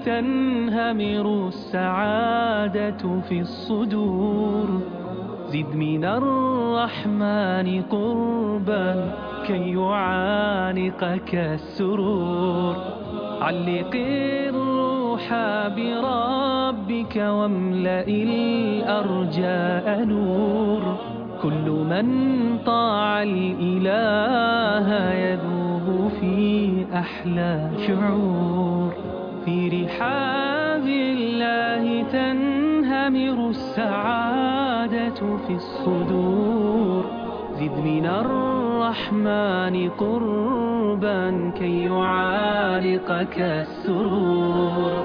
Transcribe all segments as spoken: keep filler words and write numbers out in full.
تنهمر السعادة في الصدور. زد من الرحمن قربا كي يعانقك السرور. علق الروح بربك واملأ الأرجاء نور. كل من طاع الإله يذوب في أحلى شعور. في رحاب الله تنهمر السعادة في الصدور. زد من الرحمن قربا كي يعانقك السرور.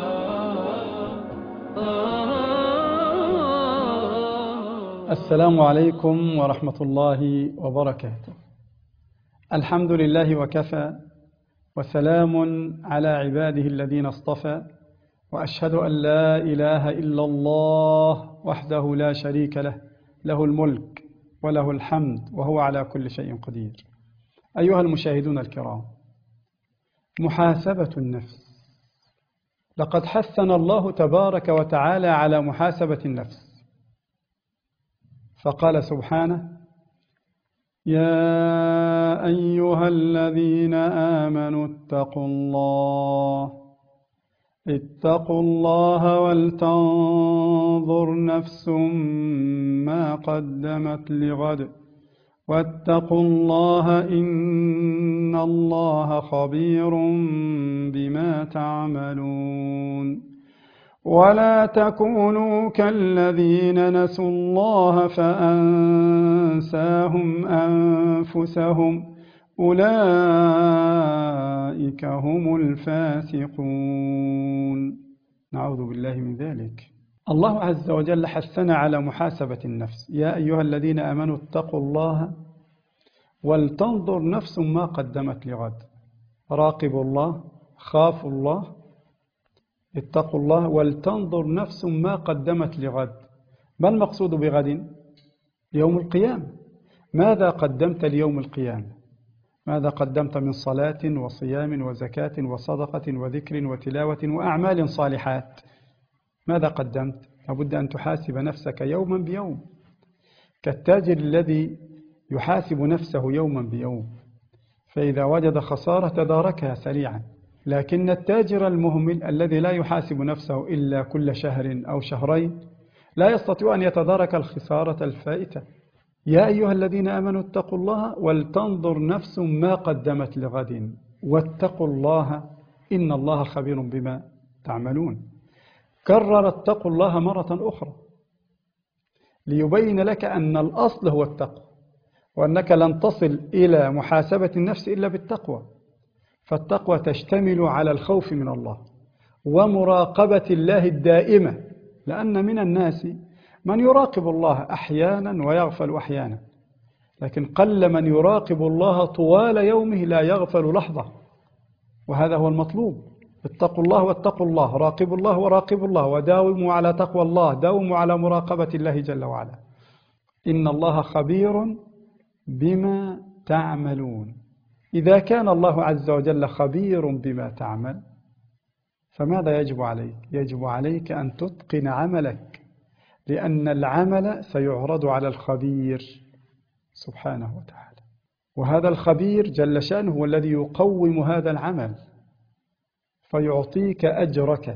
السلام عليكم ورحمة الله وبركاته. الحمد لله وكفى، وسلام على عباده الذين اصطفى، وأشهد أن لا إله إلا الله وحده لا شريك له، له الملك وله الحمد وهو على كل شيء قدير. أيها المشاهدون الكرام، محاسبة النفس. لقد حثنا الله تبارك وتعالى على محاسبة النفس، فقال سبحانه: يا أيها الذين آمنوا اتقوا الله اتقوا الله ولتنظر نفس ما قدمت لغد واتقوا الله إن الله خبير بما تعملون. ولا تكونوا كالذين نسوا الله فأنساهم أنفسهم أولئك هم الفاسقون. نعوذ بالله من ذلك. الله عز وجل حثنا على محاسبة النفس. يا أيها الذين آمنوا اتقوا الله ولتنظر نفس ما قدمت لغد. راقبوا الله، خافوا الله، اتقوا الله ولتنظر نفس ما قدمت لغد. ما المقصود بغد؟ يوم القيامة. ماذا قدمت ليوم القيامة؟ ماذا قدمت من صلاة وصيام وزكاة وصدقة وذكر وتلاوة وأعمال صالحات؟ ماذا قدمت؟ لابد أن تحاسب نفسك يوما بيوم، كالتاجر الذي يحاسب نفسه يوما بيوم، فإذا وجد خسارة تداركها سريعا. لكن التاجر المهمل الذي لا يحاسب نفسه إلا كل شهر أو شهرين لا يستطيع أن يتدارك الخسارة الفائتة. يا أيها الذين آمنوا اتقوا الله ولتنظر نفس ما قدمت لغد واتقوا الله إن الله خبير بما تعملون. كرر اتقوا الله مرة أخرى ليبين لك أن الأصل هو التقوى، وأنك لن تصل إلى محاسبة النفس إلا بالتقوى. فالتقوى تشتمل على الخوف من الله ومراقبة الله الدائمة، لأن من الناس من يراقب الله أحيانا ويغفل أحيانا، لكن قل من يراقب الله طوال يومه لا يغفل لحظة، وهذا هو المطلوب. اتقوا الله واتقوا الله، راقبوا الله وراقبوا الله، وداوموا على تقوى الله، داوموا على مراقبة الله جل وعلا. إن الله خبير بما تعملون. إذا كان الله عز وجل خبير بما تعمل فماذا يجب عليك؟ يجب عليك أن تتقن عملك، لأن العمل سيعرض على الخبير سبحانه وتعالى، وهذا الخبير جل شأنه هو الذي يقوم هذا العمل فيعطيك أجرك.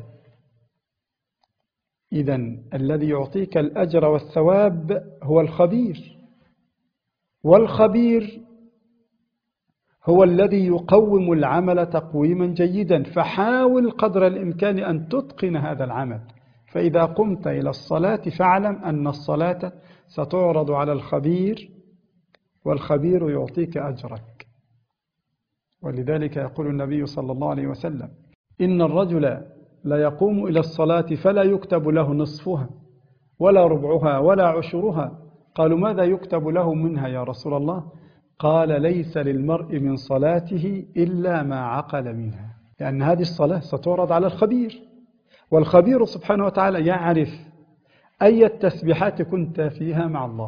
إذن الذي يعطيك الأجر والثواب هو الخبير، والخبير هو الذي يقوم العمل تقويما جيدا. فحاول قدر الإمكان أن تتقن هذا العمل. فإذا قمت إلى الصلاة فاعلم أن الصلاة ستعرض على الخبير، والخبير يعطيك أجرك. ولذلك يقول النبي صلى الله عليه وسلم: إن الرجل لا يقوم إلى الصلاة فلا يكتب له نصفها ولا ربعها ولا عشرها. قالوا: ماذا يكتب له منها يا رسول الله؟ قال: ليس للمرء من صلاته إلا ما عقل منها. لأن هذه الصلاة ستعرض على الخبير، والخبير سبحانه وتعالى يعرف أي التسبيحات كنت فيها مع الله،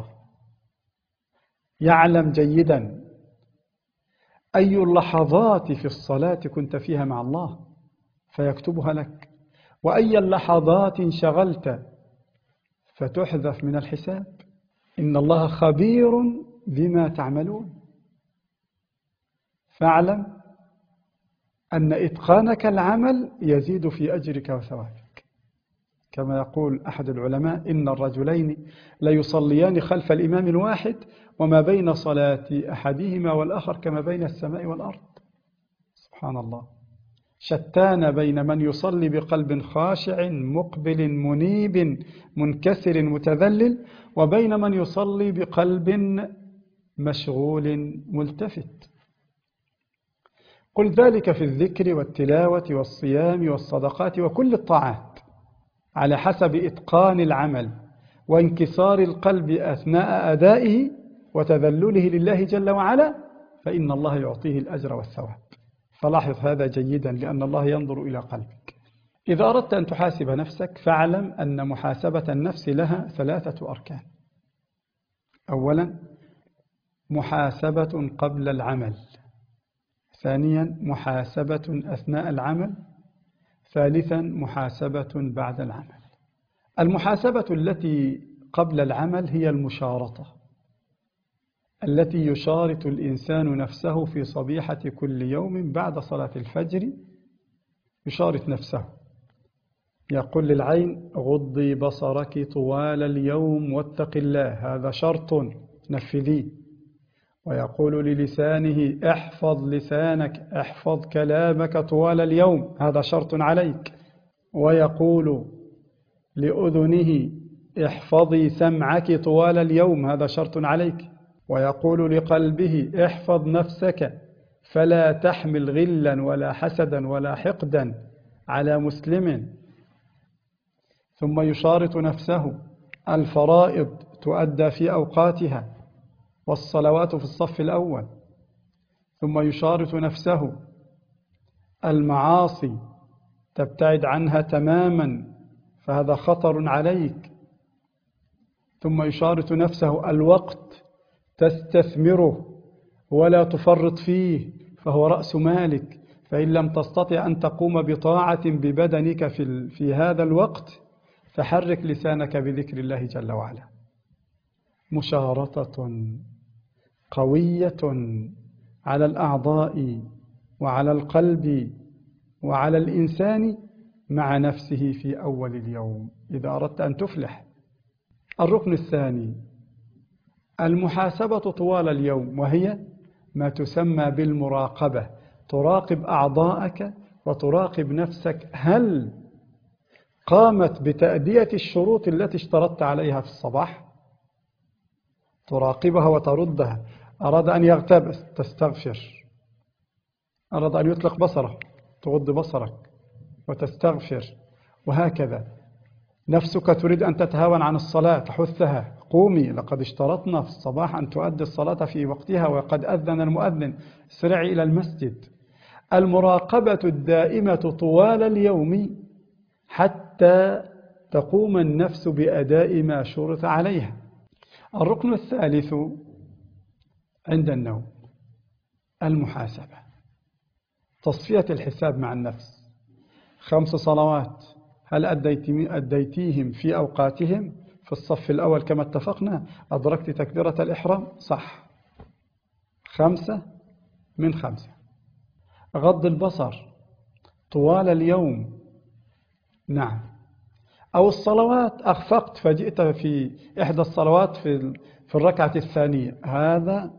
يعلم جيدا أي اللحظات في الصلاة كنت فيها مع الله، فيكتبها لك، وأي اللحظات انشغلت فتحذف من الحساب. إن الله خبير بما تعملون. فاعلم أن إتقانك العمل يزيد في أجرك وثوابك، كما يقول أحد العلماء: إن الرجلين ليصليان خلف الإمام الواحد وما بين صلاة أحدهما والآخر كما بين السماء والأرض. سبحان الله. شتان بين من يصلي بقلب خاشع مقبل منيب منكسر متذلل، وبين من يصلي بقلب مشغول ملتفت. قل ذلك في الذكر والتلاوة والصيام والصدقات وكل الطاعات على حسب إتقان العمل وانكسار القلب أثناء أدائه وتذلله لله جل وعلا، فإن الله يعطيه الأجر والثواب. فلاحظ هذا جيدا، لأن الله ينظر إلى قلبك. إذا أردت أن تحاسب نفسك فاعلم أن محاسبة النفس لها ثلاثة أركان. أولا محاسبة قبل العمل، ثانيا محاسبة أثناء العمل، ثالثا محاسبة بعد العمل. المحاسبة التي قبل العمل هي المشارطة التي يشارط الإنسان نفسه في صبيحة كل يوم بعد صلاة الفجر. يشارط نفسه، يقول للعين: غضي بصرك طوال اليوم واتق الله، هذا شرط نفذيه. ويقول للسانه: احفظ لسانك، احفظ كلامك طوال اليوم، هذا شرط عليك. ويقول لأذنه: احفظي سمعك طوال اليوم، هذا شرط عليك. ويقول لقلبه: احفظ نفسك فلا تحمل غلا ولا حسدا ولا حقدا على مسلم. ثم يشارط نفسه: الفرائض تؤدى في أوقاتها والصلوات في الصف الأول. ثم يشارط نفسه: المعاصي تبتعد عنها تماما فهذا خطر عليك. ثم يشارط نفسه: الوقت تستثمره ولا تفرط فيه فهو رأس مالك، فإن لم تستطع أن تقوم بطاعة ببدنك في, في هذا الوقت فحرك لسانك بذكر الله جل وعلا. مشارطة قوية على الأعضاء وعلى القلب وعلى الإنسان مع نفسه في أول اليوم إذا أردت أن تفلح. الركن الثاني المحاسبة طوال اليوم، وهي ما تسمى بالمراقبة. تراقب أعضاءك وتراقب نفسك، هل قامت بتأدية الشروط التي اشترطت عليها في الصباح؟ تراقبها وتردها. أراد أن يغتبس تستغفر، أراد أن يطلق بصره تغض بصرك وتستغفر، وهكذا. نفسك تريد أن تتهاون عن الصلاة تحثها: قومي، لقد اشترطنا في الصباح أن تؤدي الصلاة في وقتها وقد أذن المؤذن، اسرعي إلى المسجد. المراقبة الدائمة طوال اليوم حتى تقوم النفس بأداء ما شرط عليها. الركن الثالث عند النوم المحاسبة، تصفية الحساب مع النفس. خمس صلوات هل أديتيهم في أوقاتهم في الصف الأول كما اتفقنا؟ أدركت تكبيرة الإحرام؟ صح، خمسة من خمسة. غض البصر طوال اليوم؟ نعم. أو الصلوات أخفقت فجئت في إحدى الصلوات في في الركعة الثانية، هذا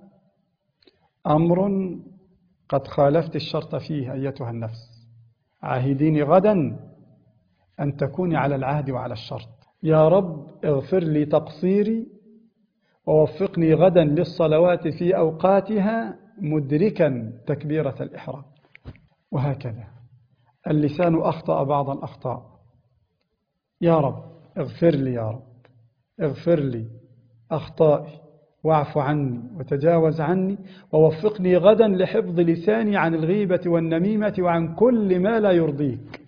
أمر قد خالفت الشرط فيه أيتها النفس. عاهديني غدا أن تكوني على العهد وعلى الشرط. يا رب اغفر لي تقصيري ووفقني غدا للصلوات في أوقاتها مدركا تكبيرة الإحرام. وهكذا اللسان أخطأ بعض الأخطاء، يا رب اغفر لي، يا رب اغفر لي أخطائي واعف عني وتجاوز عني ووفقني غدا لحفظ لساني عن الغيبة والنميمة وعن كل ما لا يرضيك.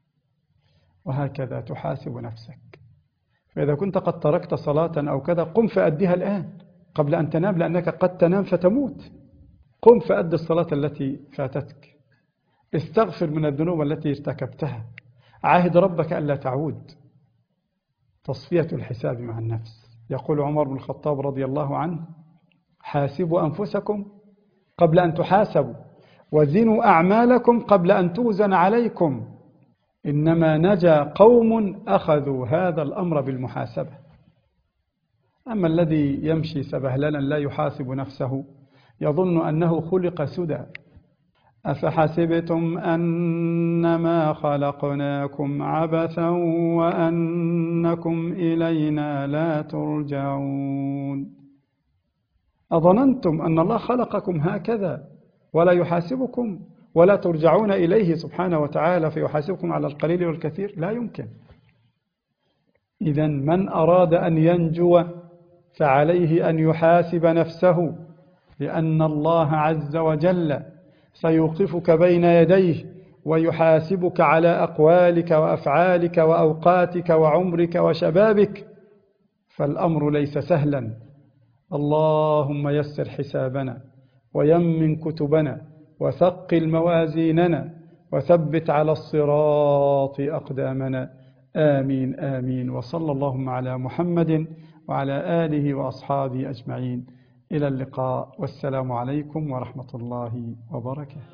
وهكذا تحاسب نفسك. فإذا كنت قد تركت صلاة أو كذا قم فأديها الآن قبل أن تنام، لأنك قد تنام فتموت. قم فأد الصلاة التي فاتتك. استغفر من الذنوب التي ارتكبتها، عاهد ربك ألا تعود. تصفية الحساب مع النفس. يقول عمر بن الخطاب رضي الله عنه: حاسبوا أنفسكم قبل أن تحاسبوا، وزنوا أعمالكم قبل أن توزن عليكم. إنما نجا قوم أخذوا هذا الأمر بالمحاسبة. أما الذي يمشي سبهللا لا يحاسب نفسه يظن أنه خلق سدى. أفحسبتم أنما خلقناكم عبثا وأنكم إلينا لا ترجعون. أظننتم أن الله خلقكم هكذا ولا يحاسبكم ولا ترجعون إليه سبحانه وتعالى فيحاسبكم على القليل والكثير؟ لا يمكن. إذن من أراد أن ينجو فعليه أن يحاسب نفسه، لأن الله عز وجل سيوقفك بين يديه ويحاسبك على أقوالك وأفعالك وأوقاتك وعمرك وشبابك، فالأمر ليس سهلا. اللهم يسر حسابنا ويمن كتبنا وثقل موازيننا وثبت على الصراط أقدامنا. آمين آمين. وصلى اللهم على محمد وعلى آله وأصحابه أجمعين. إلى اللقاء، والسلام عليكم ورحمة الله وبركاته.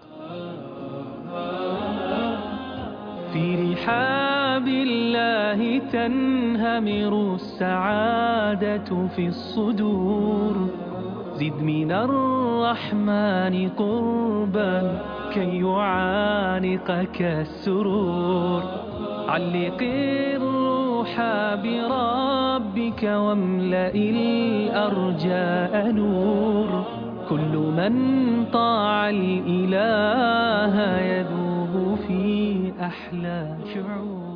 في رحاب الله تنهمر السعادة في الصدور. زد من الرحمن قربا كي يعانقك السرور. علق الروح بربك واملأ الأرجاء نور. كل من طاع الإله يذوب في أحلى شعور.